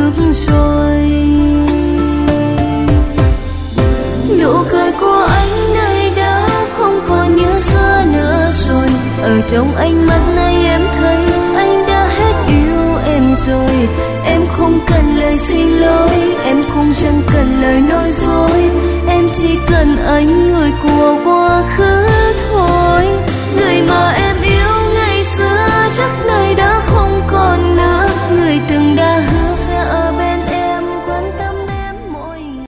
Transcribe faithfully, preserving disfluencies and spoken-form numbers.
được rồi. Nụ cười của anh nay đã không còn như xưa nữa rồi. Ở trong ánh mắt này em thấy anh đã hết yêu em rồi. Em không cần lời xin lỗi, em không chẳng cần lời nói dối, em chỉ cần anh người của qua.